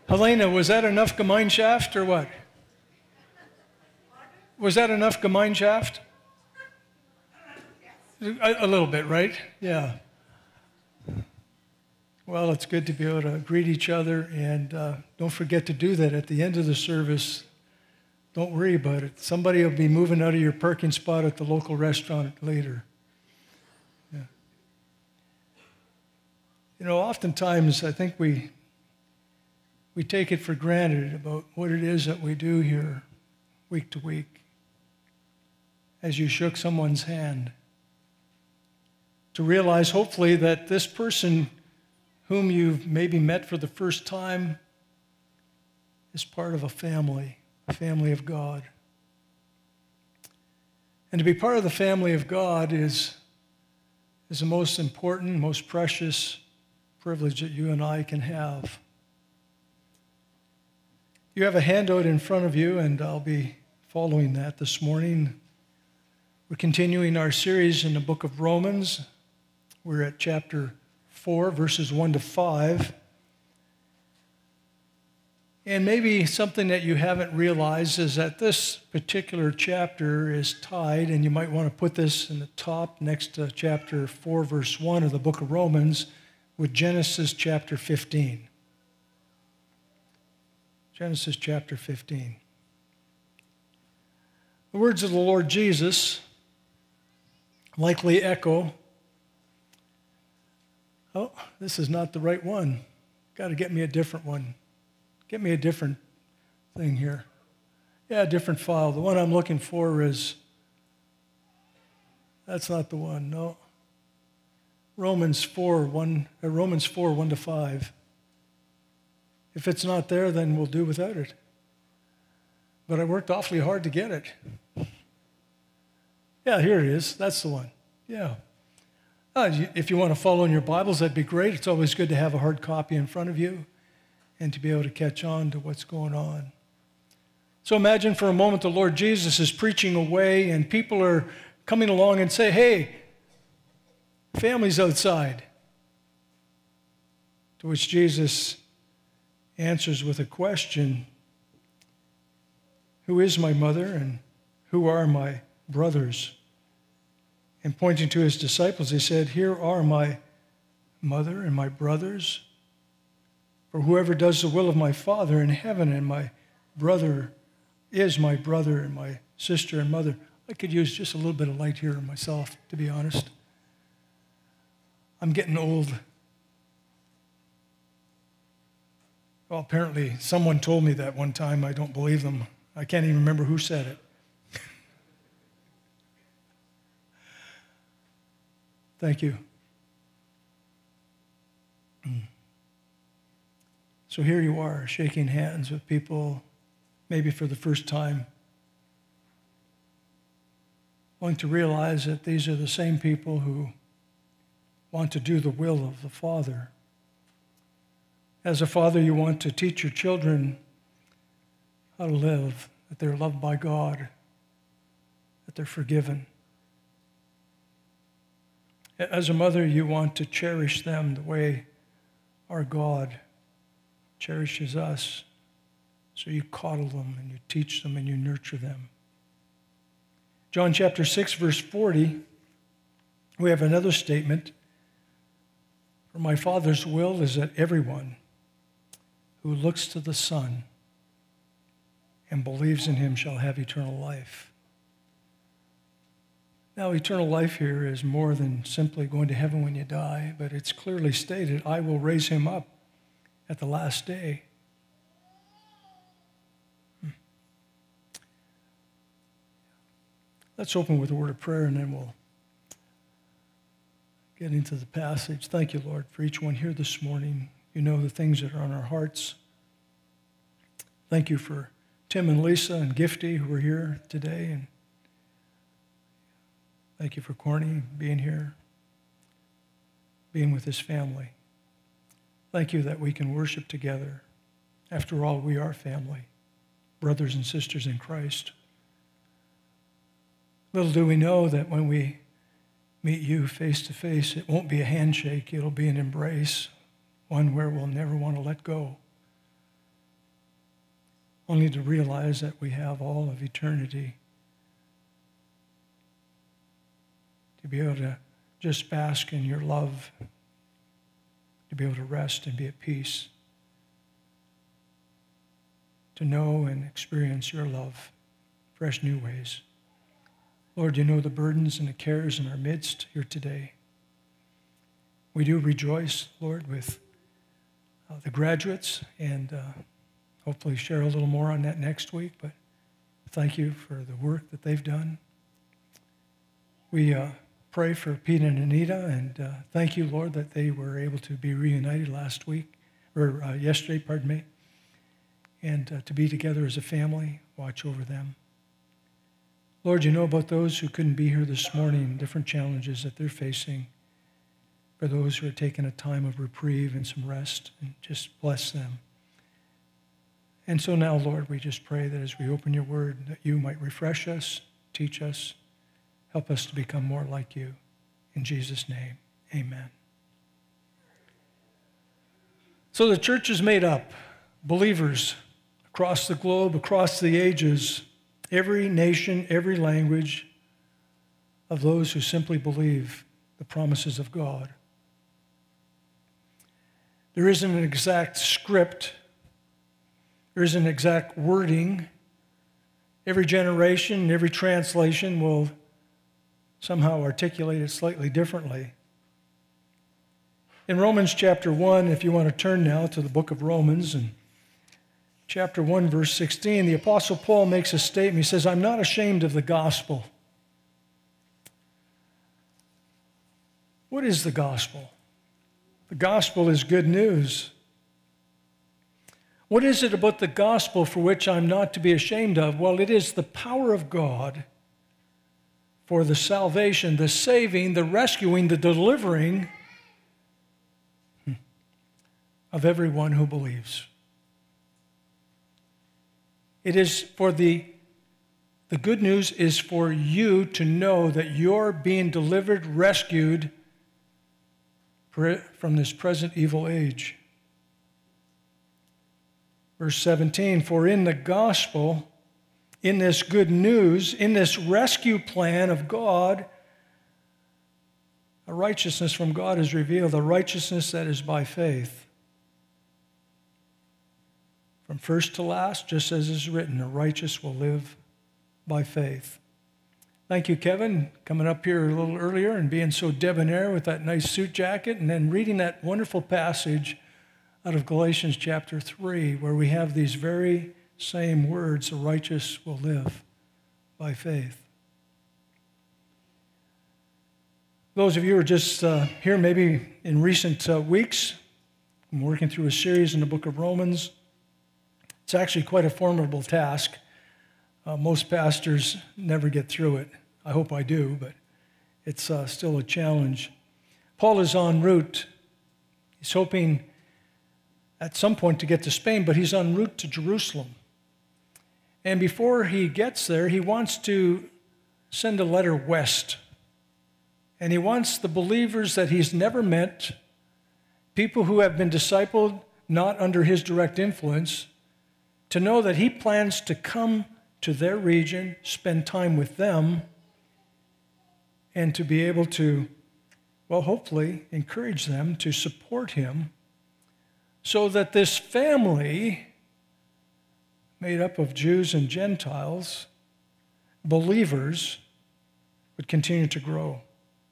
Helena, was that enough Gemeinschaft or what? Was that enough Gemeinschaft? A little bit, right? Yeah. Well, it's good to be able to greet each other, and don't forget to do that at the end of the service. Don't worry about it. Somebody will be moving out of your parking spot at the local restaurant later. Yeah. You know, oftentimes I think we take it for granted about what it is that we do here week to week. As you shook someone's hand, to realize hopefully that this person whom you've maybe met for the first time is part of a family of God. And to be part of the family of God is the most important, most precious privilege that you and I can have. You have a handout in front of you, and I'll be following that this morning. We're continuing our series in the book of Romans. We're at chapter 4, verses 1 to 5. And maybe something that you haven't realized is that this particular chapter is tied, and you might want to put this in the top next to chapter 4, verse 1 of the book of Romans, with Genesis chapter 15. Genesis chapter 15. The words of the Lord Jesus likely echo, oh, this is not the right one. Got to get me a different one. Get me a different thing here. Yeah, a different file. The one I'm looking for is, that's not the one, no. Romans 4, 1 to 5. If it's not there, then we'll do without it. But I worked awfully hard to get it. Yeah, here it is. That's the one. Yeah. If you want to follow in your Bibles, that'd be great. It's always good to have a hard copy in front of you and to be able to catch on to what's going on. So imagine for a moment the Lord Jesus is preaching away and people are coming along and say, hey, family's outside. To which Jesus answers with a question, who is my mother and who are my brothers? And pointing to his disciples, he said, here are my mother and my brothers. For whoever does the will of my Father in heaven, and my brother is my brother and my sister and mother. I could use just a little bit of light here myself, to be honest. I'm getting old. Well, apparently someone told me that one time. I don't believe them. I can't even remember who said it. Thank you. So here you are, shaking hands with people, maybe for the first time, wanting to realize that these are the same people who want to do the will of the Father. As a father, you want to teach your children how to live, that they're loved by God, that they're forgiven. As a mother, you want to cherish them the way our God cherishes us. So you coddle them and you teach them and you nurture them. John chapter 6, verse 40, we have another statement. For my Father's will is that everyone who looks to the Son and believes in him shall have eternal life. Now, eternal life here is more than simply going to heaven when you die, but it's clearly stated, I will raise him up at the last day. Let's open with a word of prayer, and then we'll get into the passage. Thank you, Lord, for each one here this morning. You know the things that are on our hearts. Thank you for Tim and Lisa and Gifty who are here today, and thank you for Corny being here, being with his family. Thank you that we can worship together. After all, we are family, brothers and sisters in Christ. Little do we know that when we meet you face to face, it won't be a handshake, it'll be an embrace, one where we'll never want to let go. only to realize that we have all of eternity to be able to just bask in your love, to be able to rest and be at peace, to know and experience your love fresh new ways. Lord, you know the burdens and the cares in our midst here today. We do rejoice, Lord, with the graduates, and hopefully share a little more on that next week, but thank you for the work that they've done. We pray for Pete and Anita, and thank you, Lord, that they were able to be reunited yesterday, and to be together as a family, watch over them. Lord, you know about those who couldn't be here this morning, different challenges that they're facing. For those who are taking a time of reprieve and some rest, and just bless them. And so now, Lord, we just pray that as we open your word, that you might refresh us, teach us, help us to become more like you. In Jesus' name, amen. So the church is made up, believers across the globe, across the ages, every nation, every language, of those who simply believe the promises of God. There isn't an exact script. There isn't an exact wording. Every generation, every translation will somehow articulate it slightly differently. In Romans chapter 1, if you want to turn now to the book of Romans, and chapter 1, verse 16, the Apostle Paul makes a statement. He says, I'm not ashamed of the gospel. What is the gospel? The gospel is good news. What is it about the gospel for which I'm not to be ashamed of? Well, it is the power of God for the salvation, the saving, the rescuing, the delivering of everyone who believes. It is for the good news is for you to know that you're being delivered, rescued from this present evil age. Verse 17, for in the gospel, in this good news, in this rescue plan of God, a righteousness from God is revealed, a righteousness that is by faith. From first to last, just as is written, the righteous will live by faith. Thank you, Kevin, coming up here a little earlier and being so debonair with that nice suit jacket, and then reading that wonderful passage out of Galatians chapter 3, where we have these very same words, the righteous will live by faith. Those of you who are just here maybe in recent weeks, I'm working through a series in the book of Romans. It's actually quite a formidable task. Most pastors never get through it. I hope I do, but it's still a challenge. Paul is en route. He's hoping at some point to get to Spain, but he's en route to Jerusalem. And before he gets there, he wants to send a letter west. And he wants the believers that he's never met, people who have been discipled not under his direct influence, to know that he plans to come to their region, spend time with them, and to be able to, well, hopefully encourage them to support him so that this family made up of Jews and Gentiles, believers, would continue to grow.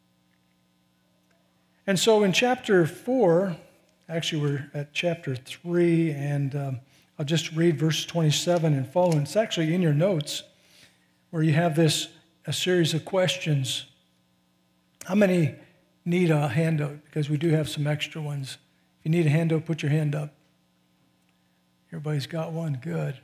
And so in chapter 4, actually we're at chapter 3, and I'll just read verse 27 and following. It's actually in your notes where you have a series of questions. How many need a handout? Because we do have some extra ones. If you need a handout, put your hand up. Everybody's got one. Good.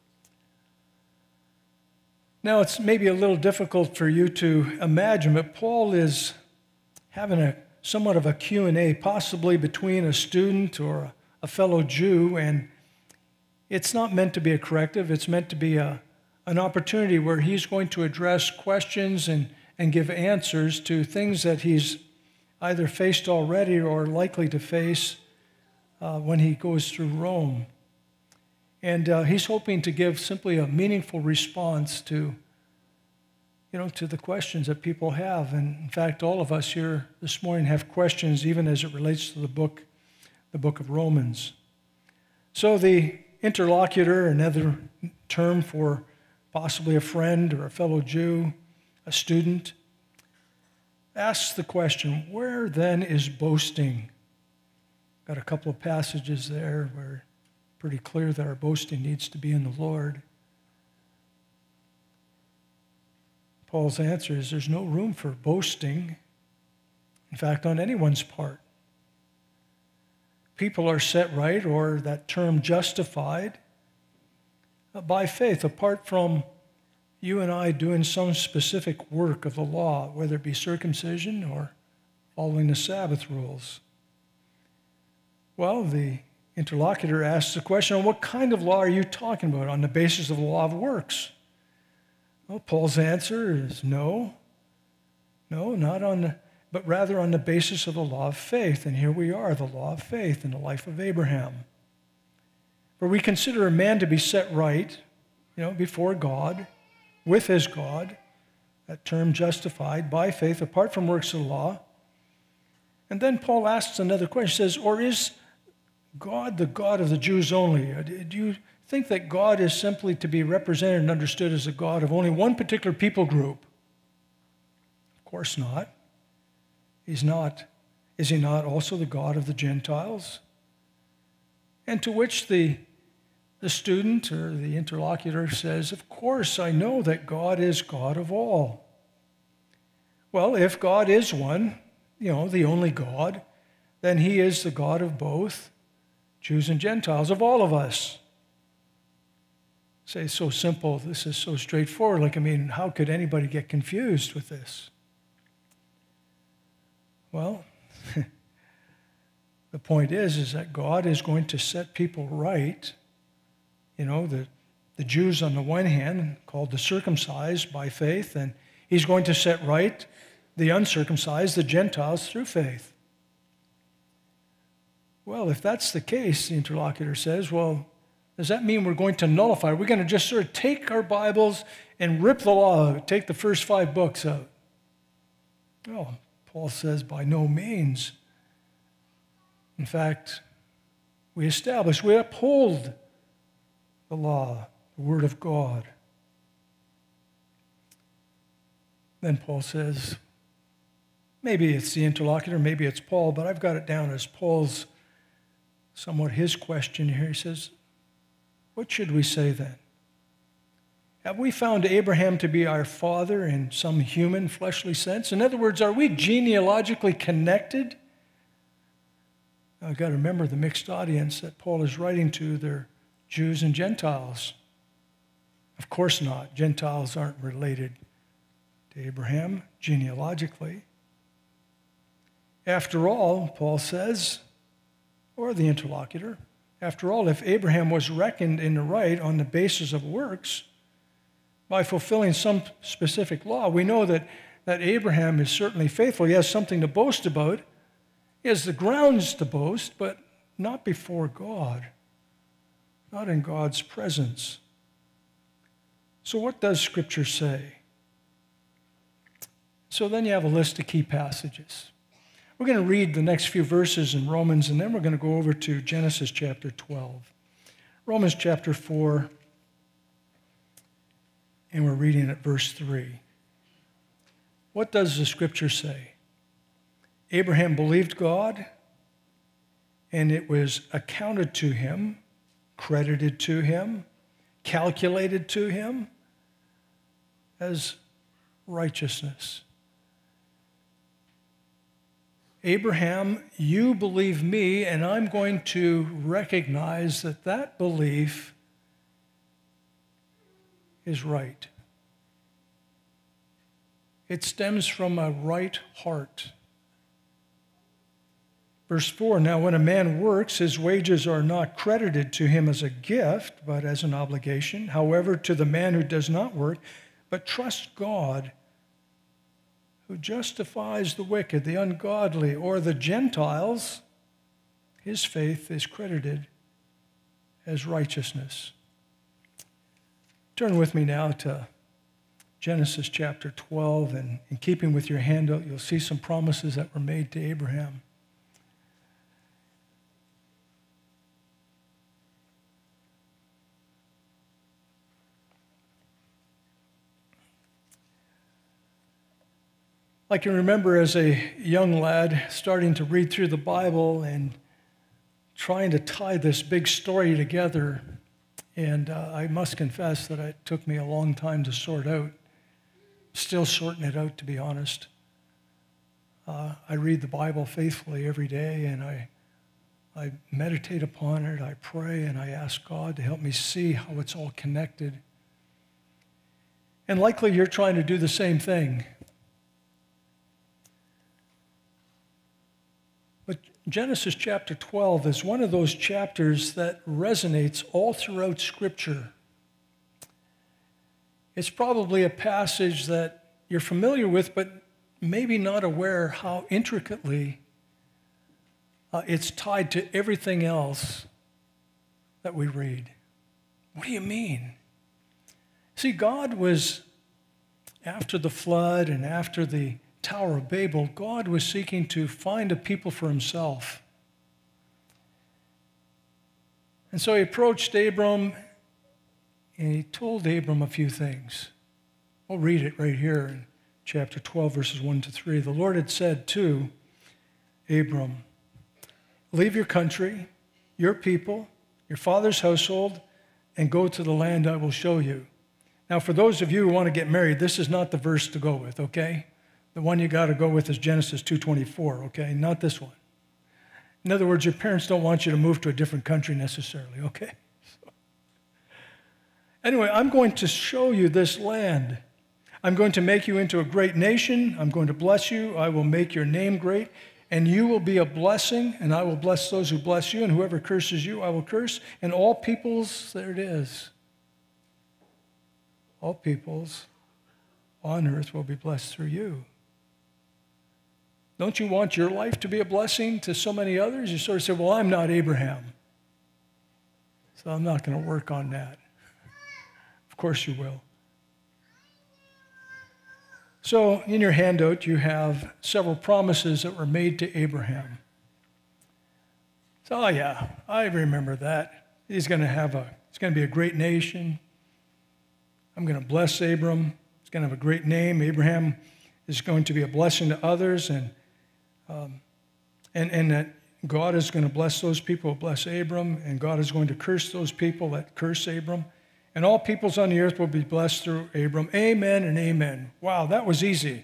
Now, it's maybe a little difficult for you to imagine, but Paul is having somewhat of a Q&A, possibly between a student or a fellow Jew, and it's not meant to be a corrective. It's meant to be an opportunity where he's going to address questions and give answers to things that he's either faced already or likely to face when he goes through Rome. And he's hoping to give simply a meaningful response to the questions that people have. And in fact, all of us here this morning have questions even as it relates to the book of Romans. So the interlocutor, another term for possibly a friend or a fellow Jew, a student, asks the question, where then is boasting? Got a couple of passages there where it's pretty clear that our boasting needs to be in the Lord. Paul's answer is there's no room for boasting, in fact, on anyone's part. People are set right, or that term justified, by faith, apart from you and I doing some specific work of the law, whether it be circumcision or following the Sabbath rules. Well, the interlocutor asks the question, what kind of law are you talking about on the basis of the law of works? Well, Paul's answer is no, but rather on the basis of the law of faith. And here we are, the law of faith in the life of Abraham. For we consider a man to be set right, before God, with his God, that term justified by faith, apart from works of the law. And then Paul asks another question. He says, or is God the God of the Jews only? Do you think that God is simply to be represented and understood as a God of only one particular people group? Of course not. He's not. Is he not also the God of the Gentiles? And to which the student or the interlocutor says, of course, I know that God is God of all. Well, if God is one, the only God, then he is the God of both Jews and Gentiles, of all of us. Say, it's so simple, this is so straightforward. How could anybody get confused with this? Well, the point is that God is going to set people right. The Jews on the one hand, called the circumcised by faith, and he's going to set right the uncircumcised, the Gentiles, through faith. Well, if that's the case, the interlocutor says, well, does that mean we're going to nullify? We're going to just sort of take our Bibles and rip the law out, take the first 5 books out? Well, Paul says, by no means. In fact, we uphold the law, the Word of God. Then Paul says, maybe it's the interlocutor, maybe it's Paul, but I've got it down as Paul's, somewhat his question here. He says, what should we say then? Have we found Abraham to be our father in some human, fleshly sense? In other words, are we genealogically connected? Now, I've got to remember the mixed audience that Paul is writing to. They're Jews and Gentiles. Of course not. Gentiles aren't related to Abraham genealogically. After all, Paul says, or the interlocutor, after all, if Abraham was reckoned in the right on the basis of works, by fulfilling some specific law, we know that Abraham is certainly faithful. He has something to boast about. He has the grounds to boast, but not before God, not in God's presence. So what does Scripture say? So then you have a list of key passages. We're going to read the next few verses in Romans, and then we're going to go over to Genesis chapter 12. Romans chapter 4, and we're reading at verse 3. What does the Scripture say? Abraham believed God, and it was accounted to him, credited to him, calculated to him as righteousness. Abraham, you believe me, and I'm going to recognize that that belief is right. It stems from a right heart. Verse 4, now when a man works, his wages are not credited to him as a gift, but as an obligation. However, to the man who does not work, but trusts God, who justifies the wicked, the ungodly, or the Gentiles, his faith is credited as righteousness. Turn with me now to Genesis chapter 12, and in keeping with your handout, you'll see some promises that were made to Abraham. I can remember as a young lad starting to read through the Bible and trying to tie this big story together. And I must confess that it took me a long time to sort out. Still sorting it out, to be honest. I read the Bible faithfully every day, and I meditate upon it, I pray, and I ask God to help me see how it's all connected. And likely you're trying to do the same thing. But Genesis chapter 12 is one of those chapters that resonates all throughout Scripture. It's probably a passage that you're familiar with, but maybe not aware how intricately it's tied to everything else that we read. What do you mean? See, God was, after the flood and after the Tower of Babel, God was seeking to find a people for himself. And so he approached Abram, and he told Abram a few things. We'll read it right here in chapter 12, verses 1 to 3. The Lord had said to Abram, "Leave your country, your people, your father's household, and go to the land I will show you." Now, for those of you who want to get married, this is not the verse to go with, okay? The one you got to go with is Genesis 2:24, okay? Not this one. In other words, your parents don't want you to move to a different country necessarily, okay? Anyway, I'm going to show you this land. I'm going to make you into a great nation. I'm going to bless you. I will make your name great, and you will be a blessing, and I will bless those who bless you, and whoever curses you, I will curse. And all peoples, there it is, all peoples on earth will be blessed through you. Don't you want your life to be a blessing to so many others? You sort of say, well, I'm not Abraham, so I'm not going to work on that. Of course you will. So in your handout, you have several promises that were made to Abraham. So, oh yeah, I remember that. It's going to be a great nation. I'm going to bless Abram. He's going to have a great name. Abraham is going to be a blessing to others, and that God is going to bless those people who bless Abram, and God is going to curse those people that curse Abram. And all peoples on the earth will be blessed through Abram. Amen and amen. Wow, that was easy.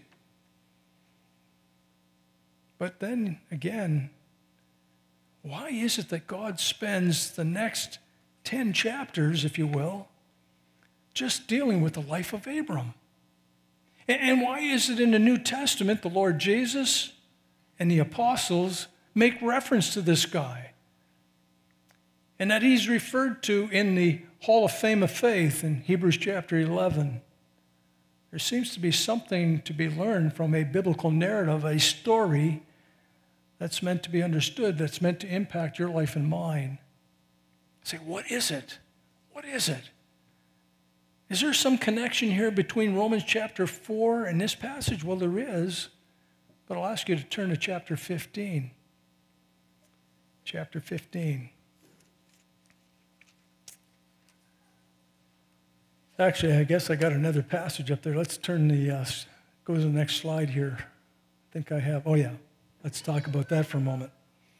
But then again, why is it that God spends the next 10 chapters, if you will, just dealing with the life of Abram? And why is it in the New Testament the Lord Jesus and the apostles make reference to this guy? And that he's referred to in the Hall of Fame of Faith in Hebrews chapter 11. There seems to be something to be learned from a biblical narrative, a story that's meant to be understood, that's meant to impact your life and mine. Say, what is it? What is it? Is there some connection here between Romans chapter 4 and this passage? Well, there is, but I'll ask you to turn to chapter 15. Chapter 15. Actually, I guess I got another passage up there. Let's turn go to the next slide here. I think I have, oh yeah, let's talk about that for a moment.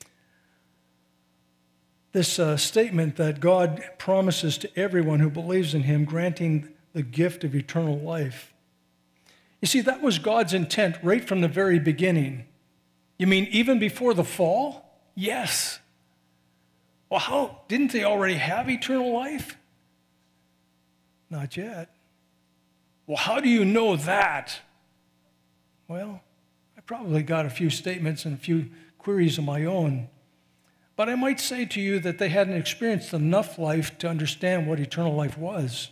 This statement that God promises to everyone who believes in him, granting the gift of eternal life. You see, that was God's intent right from the very beginning. You mean even before the fall? Yes. Well, how? Didn't they already have eternal life? Not yet. Well, how do you know that? Well, I probably got a few statements and a few queries of my own. But I might say to you that they hadn't experienced enough life to understand what eternal life was.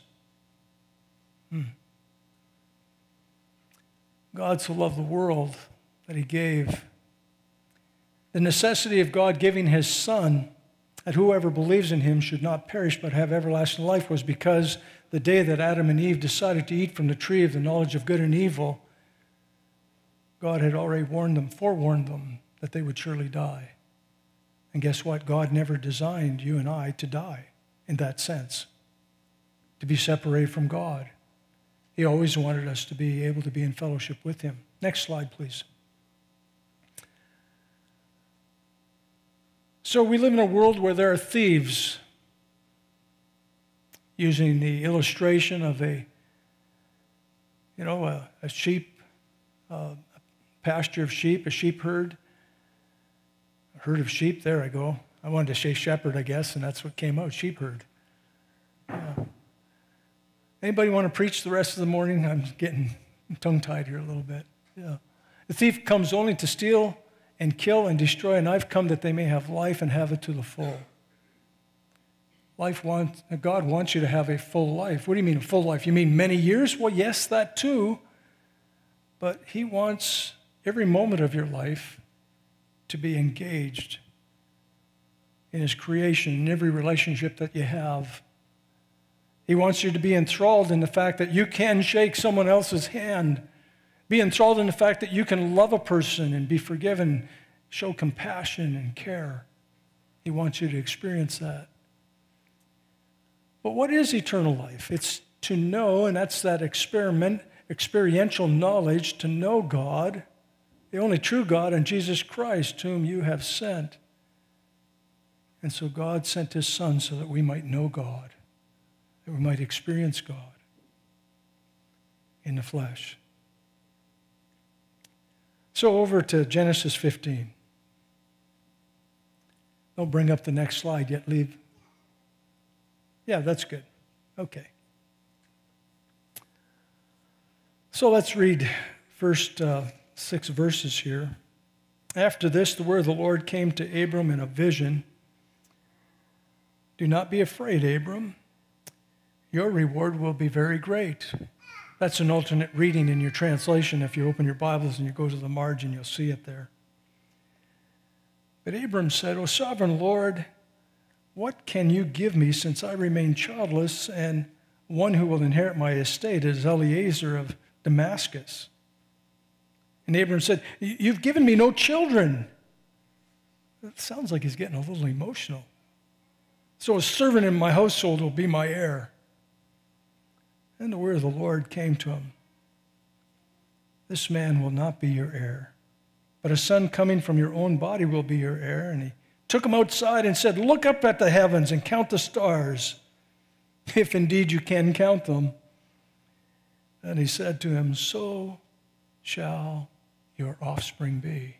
God so loved the world that he gave. The necessity of God giving his Son that whoever believes in him should not perish but have everlasting life was because the day that Adam and Eve decided to eat from the tree of the knowledge of good and evil, God had already forewarned them that they would surely die. And guess what? God never designed you and I to die in that sense, to be separated from God. He always wanted us to be able to be in fellowship with him. Next slide, please. So we live in a world where there are thieves, using the illustration of a sheep, a pasture of sheep, a sheep herd. A herd of sheep, there I go. I wanted to say shepherd, I guess, and that's what came out, sheep herd. Yeah. Anybody want to preach the rest of the morning? I'm getting tongue-tied here a little bit. Yeah. The thief comes only to steal and kill and destroy, and I've come that they may have life and have it to the full. God wants you to have a full life. What do you mean a full life? You mean many years? Well, yes, that too. But he wants every moment of your life to be engaged in his creation, in every relationship that you have. He wants you to be enthralled in the fact that you can shake someone else's hand. Be enthralled in the fact that you can love a person and be forgiven, show compassion and care. He wants you to experience that. But what is eternal life? It's to know, and that's that experiential knowledge, to know God, the only true God, and Jesus Christ, whom you have sent. And so God sent his Son so that we might know God, that we might experience God in the flesh. So over to Genesis 15. Don't bring up the next slide yet. Leave. Yeah, that's good. Okay. So let's read first 6 verses here. After this, the word of the Lord came to Abram in a vision. Do not be afraid, Abram. Your reward will be very great. That's an alternate reading in your translation. If you open your Bibles and you go to the margin, you'll see it there. But Abram said, O sovereign Lord, what can you give me since I remain childless, and one who will inherit my estate is Eliezer of Damascus? And Abram said, you've given me no children. It sounds like he's getting a little emotional. So a servant in my household will be my heir. And the word of the Lord came to him. This man will not be your heir, but a son coming from your own body will be your heir. And he took him outside and said, look up at the heavens and count the stars, if indeed you can count them. And he said to him, so shall your offspring be.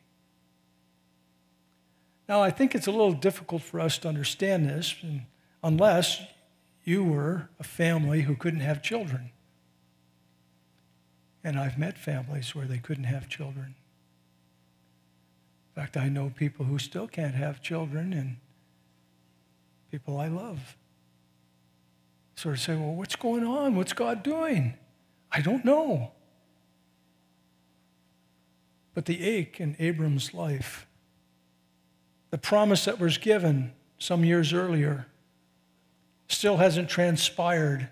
Now, I think it's a little difficult for us to understand this unless you were a family who couldn't have children. And I've met families where they couldn't have children. In fact, I know people who still can't have children, and people I love sort of say, well, what's going on? What's God doing? I don't know. But the ache in Abram's life, the promise that was given some years earlier, still hasn't transpired.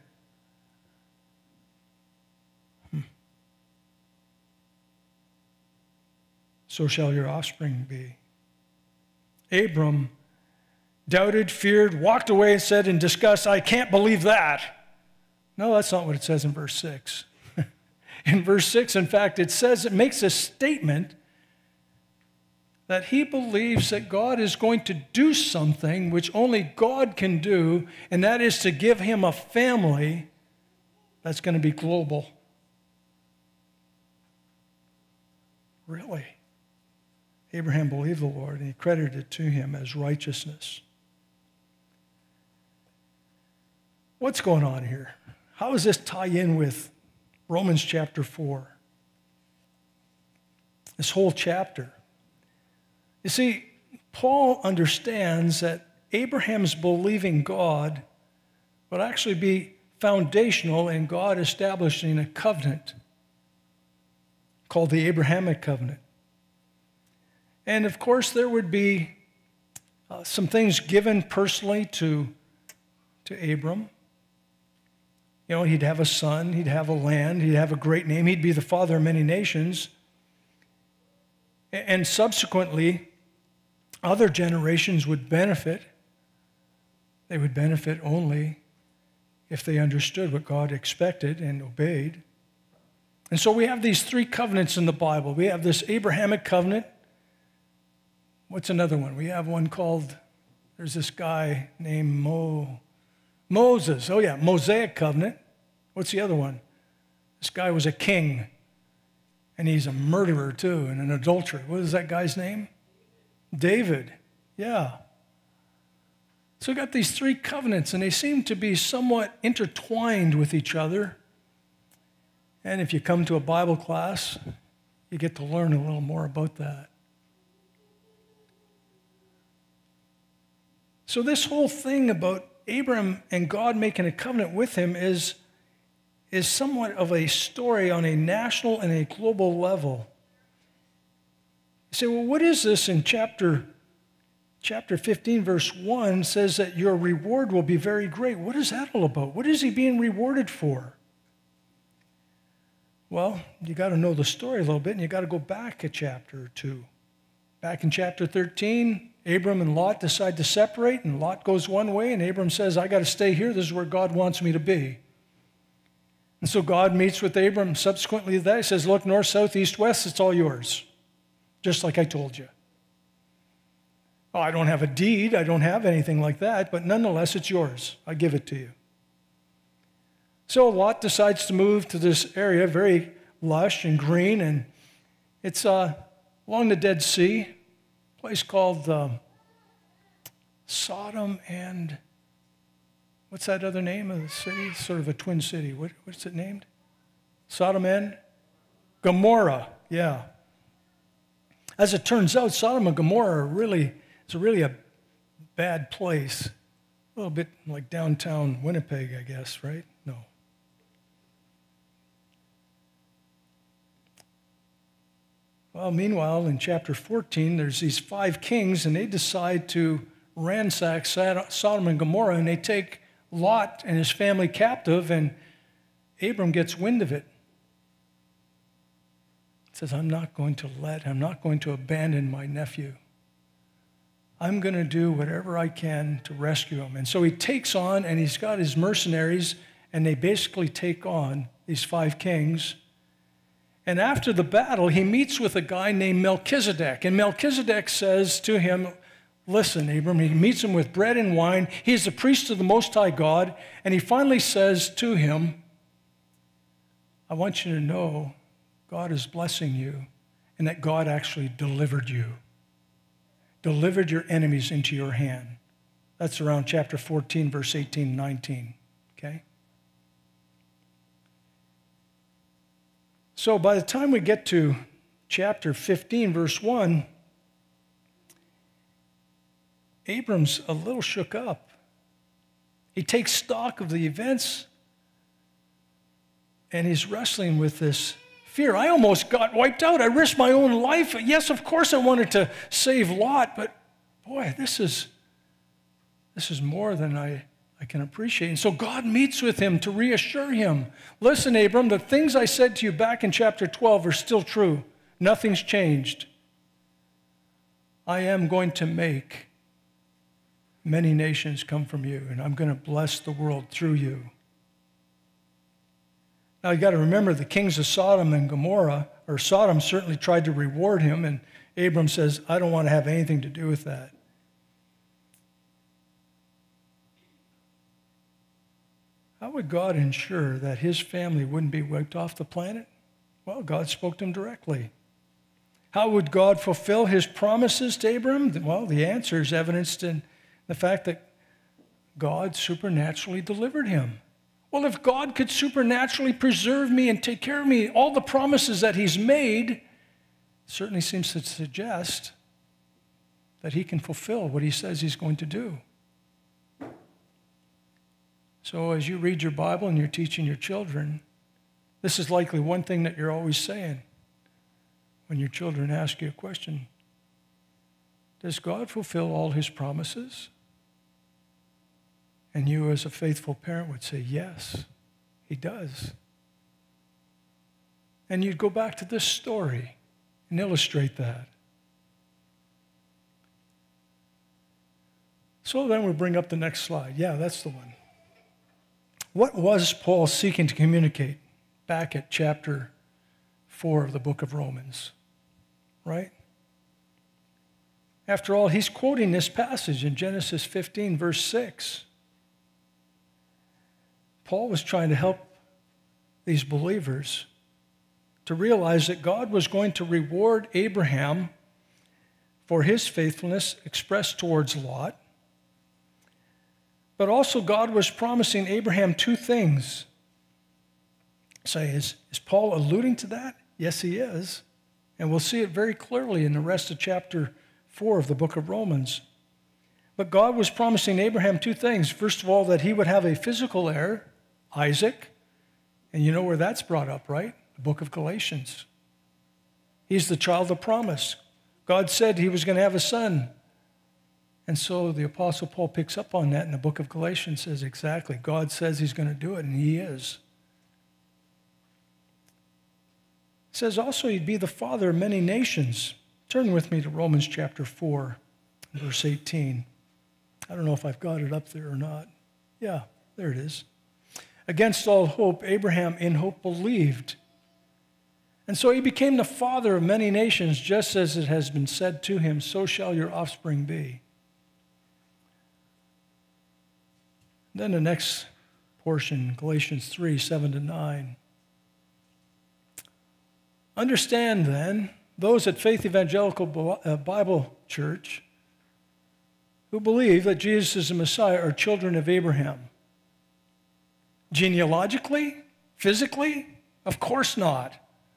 So shall your offspring be. Abram doubted, feared, walked away and said in disgust, I can't believe that. No, that's not what it says in verse 6. In verse 6, in fact, it makes a statement that he believes that God is going to do something which only God can do, and that is to give him a family that's going to be global. Really? Abraham believed the Lord, and he credited it to him as righteousness. What's going on here? How does this tie in with Romans chapter 4? This whole chapter. You see, Paul understands that Abraham's believing God would actually be foundational in God establishing a covenant called the Abrahamic covenant. And of course, there would be Some things given personally to Abram. You know, he'd have a son, he'd have a land, he'd have a great name, he'd be the father of many nations. And subsequently, other generations would benefit. They would benefit only if they understood what God expected and obeyed. And so we have these three covenants in the Bible. We have this Abrahamic covenant. What's another one? We have one called, there's this guy named Moses. Oh yeah, Mosaic covenant. What's the other one? This guy was a king, and he's a murderer too, and an adulterer. What is that guy's name? David. Yeah. So we got these three covenants, and they seem to be somewhat intertwined with each other. And if you come to a Bible class, you get to learn a little more about that. So this whole thing about Abram and God making a covenant with him is somewhat of a story on a national and a global level. You say, well, what is this in chapter 15, verse 1 says that your reward will be very great. What is that all about? What is he being rewarded for? Well, you got to know the story a little bit, and you got to go back a chapter or two. Back in chapter 13, Abram and Lot decide to separate, and Lot goes one way, and Abram says, I got to stay here. This is where God wants me to be. And so God meets with Abram subsequently to that. He says, look, north, south, east, west, it's all yours, just like I told you. Oh, I don't have a deed. I don't have anything like that, but nonetheless, it's yours. I give it to you. So Lot decides to move to this area, very lush and green, and it's along the Dead Sea, a place called Sodom and, what's that other name of the city? It's sort of a twin city. What's it named? Sodom and Gomorrah, yeah. As it turns out, Sodom and Gomorrah it's really a bad place. A little bit like downtown Winnipeg, I guess, right? No. Well, meanwhile, in chapter 14, there's these 5 kings, and they decide to ransack Sodom and Gomorrah, and they take Lot and his family captive, and Abram gets wind of it. He says, I'm not going to abandon my nephew. I'm going to do whatever I can to rescue him. And so he takes on, and he's got his mercenaries, and they basically take on these 5 kings. And after the battle, he meets with a guy named Melchizedek. And Melchizedek says to him, listen, Abram, he meets him with bread and wine. He's the priest of the Most High God. And he finally says to him, I want you to know God is blessing you and that God actually delivered you. Delivered your enemies into your hand. That's around chapter 14, verse 18 and 19. Okay? So by the time we get to chapter 15, verse 1, Abram's a little shook up. He takes stock of the events, and he's wrestling with this fear. I almost got wiped out. I risked my own life. Yes, of course I wanted to save Lot, but boy, this is more than I can appreciate. And so God meets with him to reassure him. Listen, Abram, the things I said to you back in chapter 12 are still true. Nothing's changed. I am going to make many nations come from you, and I'm going to bless the world through you. Now, you got to remember the kings of Sodom and Gomorrah, or Sodom certainly tried to reward him, and Abram says, I don't want to have anything to do with that. How would God ensure that his family wouldn't be wiped off the planet? Well, God spoke to him directly. How would God fulfill his promises to Abram? Well, the answer is evidenced in the fact that God supernaturally delivered him. Well, if God could supernaturally preserve me and take care of me, all the promises that he's made certainly seems to suggest that he can fulfill what he says he's going to do. So as you read your Bible and you're teaching your children, this is likely one thing that you're always saying when your children ask you a question. Does God fulfill all his promises? And you as a faithful parent would say, yes, he does. And you'd go back to this story and illustrate that. So then we'll bring up the next slide. Yeah, that's the one. What was Paul seeking to communicate back at chapter 4 of the book of Romans? Right? After all, he's quoting this passage in Genesis 15, verse 6. Paul was trying to help these believers to realize that God was going to reward Abraham for his faithfulness expressed towards Lot. But also God was promising Abraham two things. Say, is Paul alluding to that? Yes, he is. And we'll see it very clearly in the rest of chapter 4 of the book of Romans. But God was promising Abraham two things. First of all, that he would have a physical heir, Isaac. And you know where that's brought up, right? The book of Galatians. He's the child of promise. God said he was going to have a son. And so the Apostle Paul picks up on that in the book of Galatians, says exactly, God says he's going to do it, and he is. It says also he'd be the father of many nations. Turn with me to Romans chapter 4, verse 18. I don't know if I've got it up there or not. Yeah, there it is. Against all hope, Abraham in hope believed. And so he became the father of many nations, just as it has been said to him, so shall your offspring be. Then the next portion, Galatians 3, 7-9. Understand then, those at Faith Evangelical Bible Church who believe that Jesus is the Messiah are children of Abraham. Genealogically? Physically? Of course not.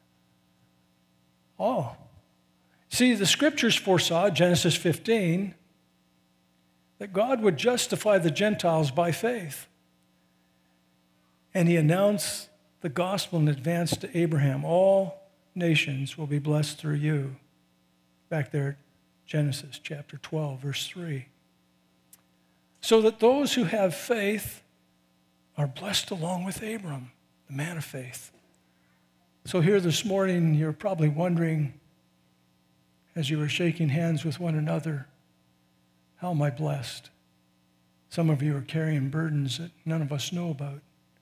Oh. See, the scriptures foresaw, Genesis 15, that God would justify the Gentiles by faith. And he announced the gospel in advance to Abraham. All nations will be blessed through you. Back there at Genesis chapter 12, verse 3. So that those who have faith are blessed along with Abram, the man of faith. So here this morning, you're probably wondering, as you were shaking hands with one another, how am I blessed? Some of you are carrying burdens that none of us know about.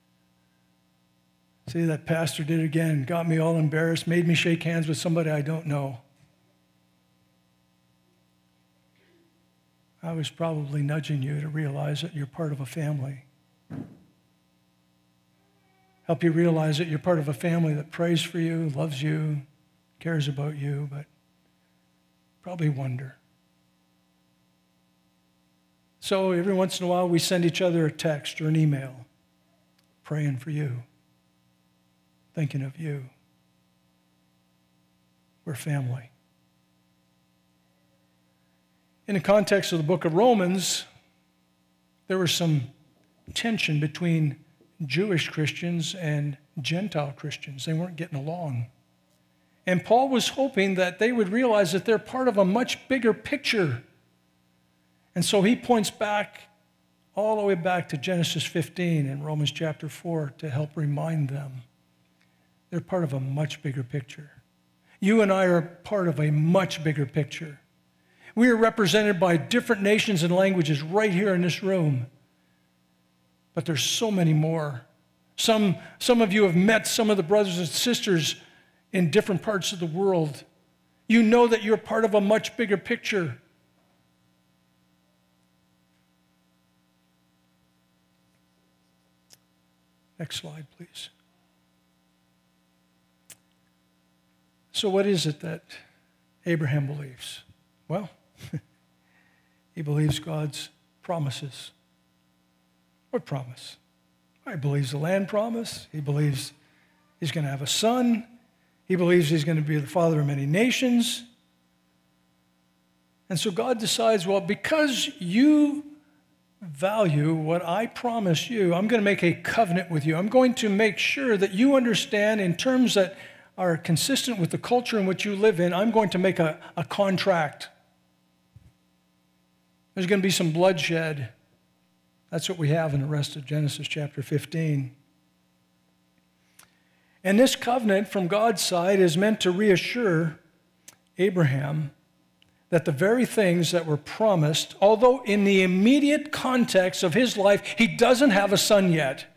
See, that pastor did it again, got me all embarrassed, made me shake hands with somebody I don't know. I was probably nudging you to realize that you're part of a family. Help you realize that you're part of a family that prays for you, loves you, cares about you, but probably wonder. So every once in a while we send each other a text or an email praying for you, thinking of you. We're family. In the context of the book of Romans, there was some tension between Jewish Christians and Gentile Christians. They weren't getting along. And Paul was hoping that they would realize that they're part of a much bigger picture. And so he points back, all the way back to Genesis 15 and Romans chapter 4 to help remind them they're part of a much bigger picture. You and I are part of a much bigger picture. We are represented by different nations and languages right here in this room. But there's so many more. Some of you have met some of the brothers and sisters in different parts of the world. You know that you're part of a much bigger picture. Next slide, please. So what is it that Abraham believes? Well, he believes God's promises. What promise? He believes the land promise. He believes he's going to have a son. He believes he's going to be the father of many nations. And so God decides, well, because you value what I promise you, I'm going to make a covenant with you. I'm going to make sure that you understand in terms that are consistent with the culture in which you live in. I'm going to make a contract. There's going to be some bloodshed. That's what we have in the rest of Genesis chapter 15. And this covenant from God's side is meant to reassure Abraham that the very things that were promised, although in the immediate context of his life, he doesn't have a son yet.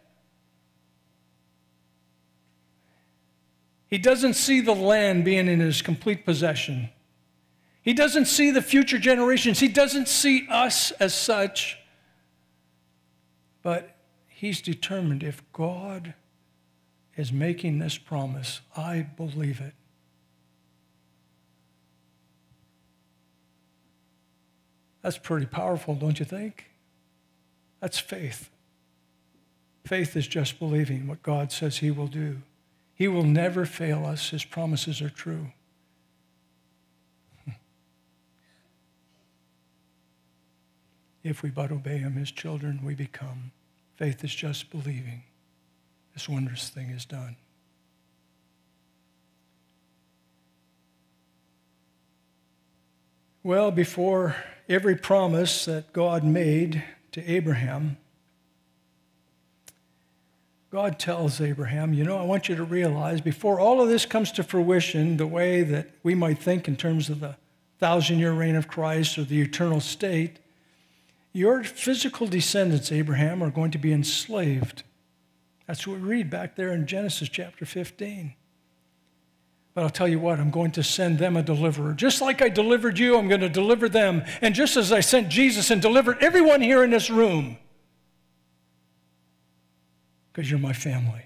He doesn't see the land being in his complete possession. He doesn't see the future generations. He doesn't see us as such. But he's determined, if God is making this promise, I believe it. That's pretty powerful, don't you think? That's faith. Faith is just believing what God says he will do. He will never fail us. His promises are true. If we but obey him, his children we become. Faith is just believing this wondrous thing is done. Well, before every promise that God made to Abraham, God tells Abraham, I want you to realize before all of this comes to fruition, the way that we might think in terms of the 1,000-year reign of Christ or the eternal state, your physical descendants, Abraham, are going to be enslaved. That's what we read back there in Genesis chapter 15. But I'll tell you what, I'm going to send them a deliverer. Just like I delivered you, I'm going to deliver them. And just as I sent Jesus and delivered everyone here in this room, because you're my family.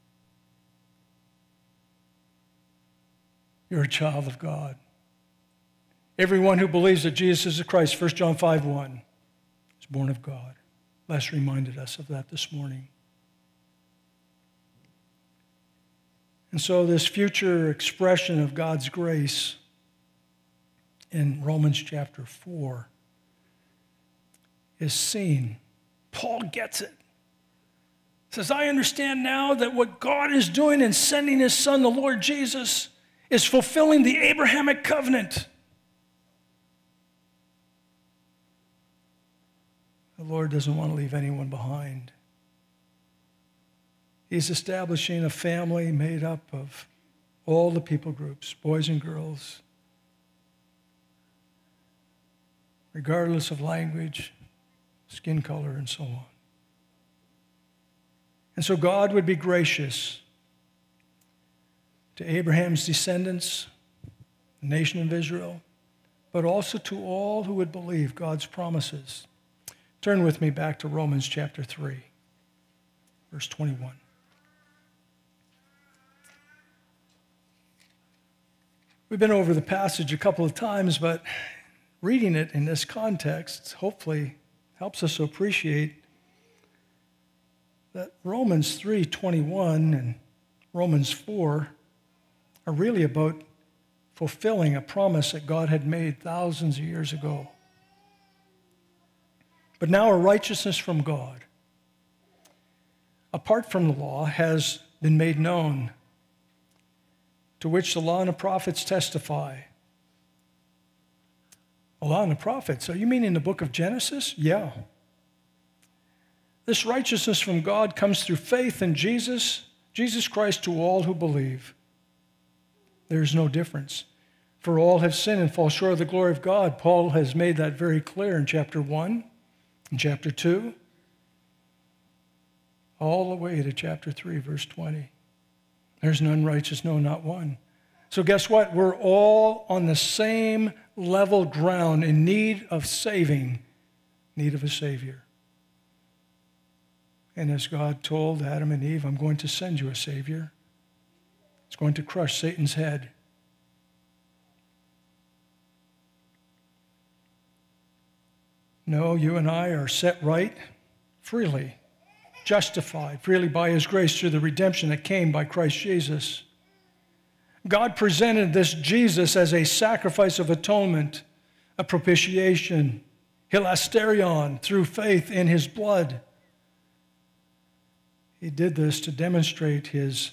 You're a child of God. Everyone who believes that Jesus is the Christ, 1 John 5:1, is born of God. Les reminded us of that this morning. And so this future expression of God's grace in Romans chapter 4 is seen. Paul gets it. Says, I understand now that what God is doing in sending his son, the Lord Jesus, is fulfilling the Abrahamic covenant. The Lord doesn't want to leave anyone behind. He's establishing a family made up of all the people groups, boys and girls, regardless of language, skin color, and so on. And so God would be gracious to Abraham's descendants, the nation of Israel, but also to all who would believe God's promises. Turn with me back to Romans chapter 3, verse 21. We've been over the passage a couple of times, but reading it in this context hopefully helps us appreciate that Romans 3:21 and Romans 4 are really about fulfilling a promise that God had made thousands of years ago. But now a righteousness from God, apart from the law, has been made known, to which the law and the prophets testify. The law and the prophets, are you meaning the book of Genesis? Yeah. This righteousness from God comes through faith in Jesus Christ to all who believe. There is no difference. For all have sinned and fall short of the glory of God. Paul has made that very clear in chapter 1 and chapter 2, all the way to chapter 3, verse 20. There's none righteous, no, not one. So guess what? We're all on the same level ground in need of saving, need of a Savior. And as God told Adam and Eve, I'm going to send you a Savior. It's going to crush Satan's head. No, you and I are set right freely, justified freely by his grace through the redemption that came by Christ Jesus. God presented this Jesus as a sacrifice of atonement, a propitiation, hilasterion, through faith in his blood. He did this to demonstrate his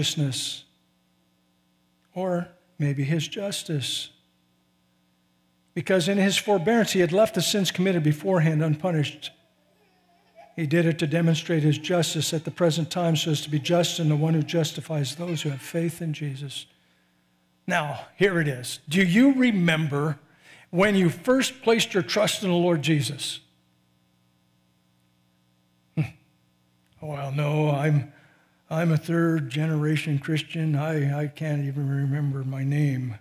righteousness, or maybe his justice, because in his forbearance he had left the sins committed beforehand unpunished. He did it to demonstrate his justice at the present time so as to be just and the one who justifies those who have faith in Jesus. Now, here it is. Do you remember when you first placed your trust in the Lord Jesus? Well, no, I'm a third generation Christian. I can't even remember my name.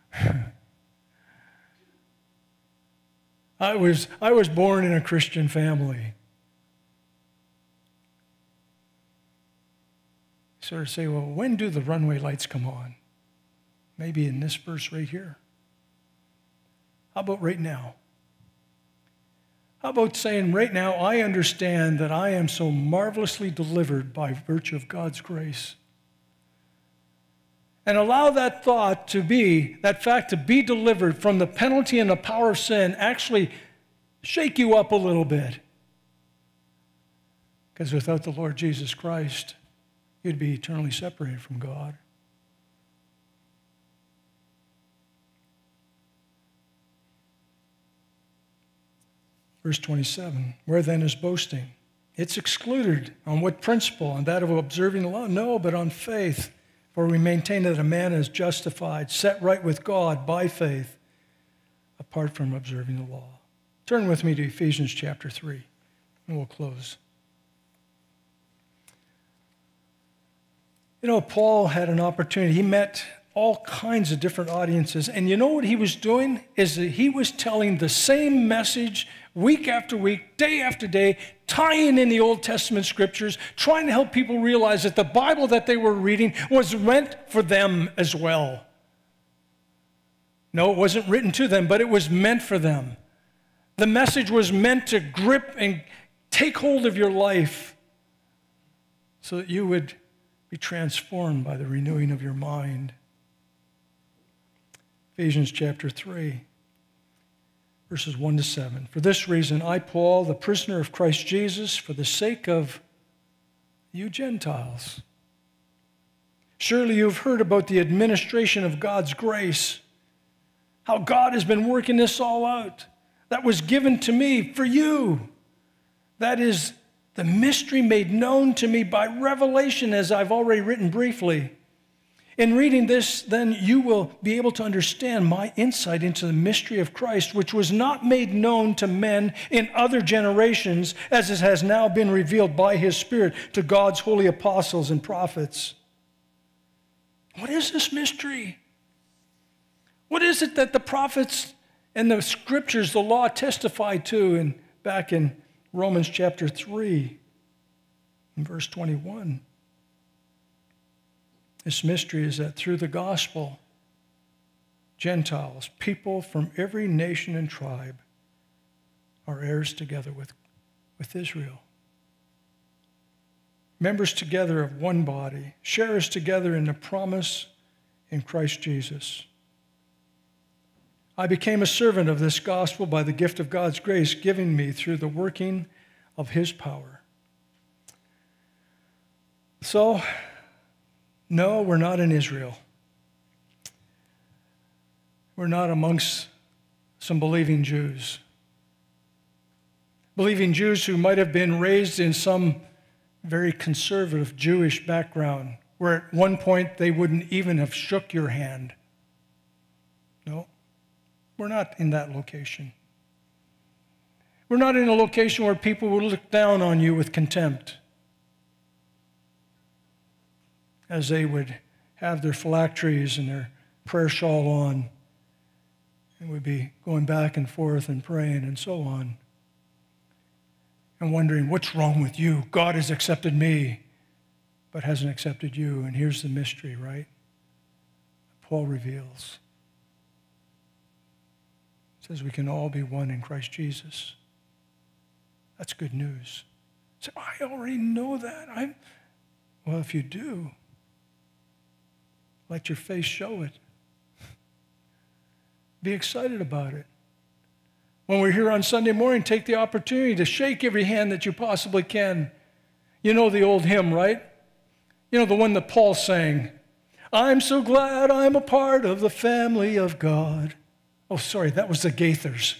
I was born in a Christian family. Sort of say, well, when do the runway lights come on? Maybe in this verse right here. How about right now? How about saying right now, I understand that I am so marvelously delivered by virtue of God's grace. And allow that thought to be, that fact to be delivered from the penalty and the power of sin, actually shake you up a little bit. Because without the Lord Jesus Christ, you'd be eternally separated from God. Verse 27, where then is boasting? It's excluded. On what principle? On that of observing the law? No, but on faith. For we maintain that a man is justified, set right with God by faith, apart from observing the law. Turn with me to Ephesians chapter 3, and we'll close. You know, Paul had an opportunity. He met all kinds of different audiences. And you know what he was doing? Is that he was telling the same message week after week, day after day, tying in the Old Testament scriptures, trying to help people realize that the Bible that they were reading was meant for them as well. No, it wasn't written to them, but it was meant for them. The message was meant to grip and take hold of your life so that you would be transformed by the renewing of your mind. Ephesians chapter 3, verses 1 to 7. For this reason, I, Paul, the prisoner of Christ Jesus, for the sake of you Gentiles. Surely you have heard about the administration of God's grace, how God has been working this all out. That was given to me for you. That is the mystery made known to me by revelation, as I've already written briefly. In reading this, then, you will be able to understand my insight into the mystery of Christ, which was not made known to men in other generations, as it has now been revealed by his Spirit to God's holy apostles and prophets. What is this mystery? What is it that the prophets and the scriptures, the law, testify to? And back in Romans chapter 3, in verse 21. This mystery is that through the gospel, Gentiles, people from every nation and tribe, are heirs together with Israel. Members together of one body, sharers together in the promise in Christ Jesus. I became a servant of this gospel by the gift of God's grace given me through the working of his power. So, no, we're not in Israel. We're not amongst some believing Jews. Believing Jews who might have been raised in some very conservative Jewish background, where at one point they wouldn't even have shook your hand. No, we're not in that location. We're not in a location where people will look down on you with contempt, as they would have their phylacteries and their prayer shawl on, and would be going back and forth and praying and so on, and wondering, what's wrong with you? God has accepted me, but hasn't accepted you. And here's the mystery, right? Paul reveals. It says we can all be one in Christ Jesus. That's good news. So I already know that. Well, if you do, let your face show it. Be excited about it. When we're here on Sunday morning, take the opportunity to shake every hand that you possibly can. You know the old hymn, right? You know the one that Paul sang. I'm so glad I'm a part of the family of God. Oh, sorry, that was the Gaithers.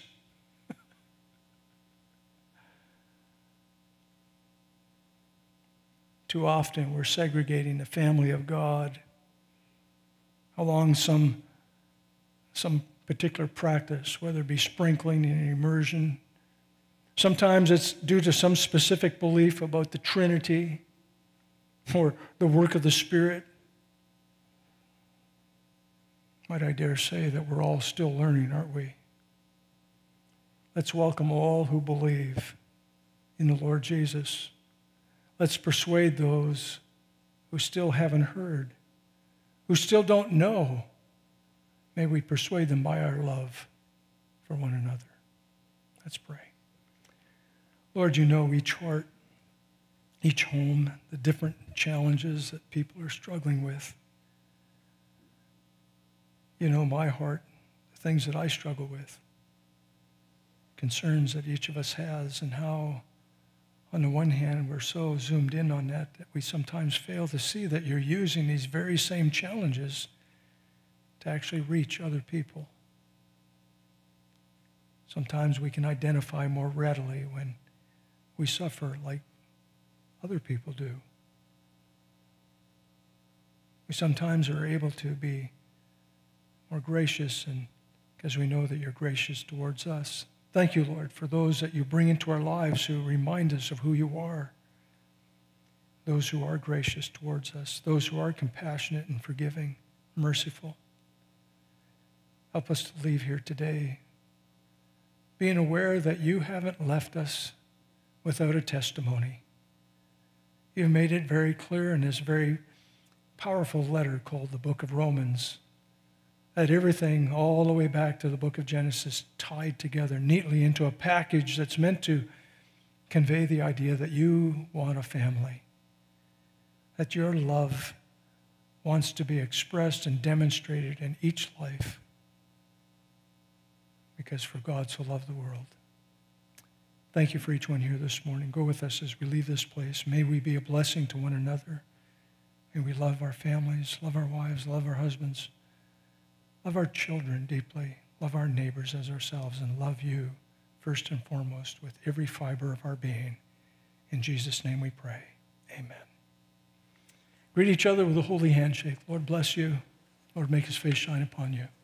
Too often we're segregating the family of God along some particular practice, whether it be sprinkling and immersion. Sometimes it's due to some specific belief about the Trinity or the work of the Spirit. Might I dare say that we're all still learning, aren't we? Let's welcome all who believe in the Lord Jesus. Let's persuade those who still haven't heard, who still don't know. May we persuade them by our love for one another. Let's pray. Lord, you know each heart, each home, the different challenges that people are struggling with. You know my heart, the things that I struggle with, concerns that each of us has, and how, on the one hand, we're so zoomed in on that we sometimes fail to see that you're using these very same challenges to actually reach other people. Sometimes we can identify more readily when we suffer like other people do. We sometimes are able to be more gracious, and because we know that you're gracious towards us. Thank you, Lord, for those that you bring into our lives who remind us of who you are, those who are gracious towards us, those who are compassionate and forgiving, merciful. Help us to leave here today being aware that you haven't left us without a testimony. You've made it very clear in this very powerful letter called the Book of Romans that everything all the way back to the book of Genesis tied together neatly into a package that's meant to convey the idea that you want a family, that your love wants to be expressed and demonstrated in each life, because for God so loved the world. Thank you for each one here this morning. Go with us as we leave this place. May we be a blessing to one another. May we love our families, love our wives, love our husbands, love our children deeply, love our neighbors as ourselves, and love you first and foremost with every fiber of our being. In Jesus' name we pray. Amen. Greet each other with a holy handshake. Lord bless you. Lord make his face shine upon you.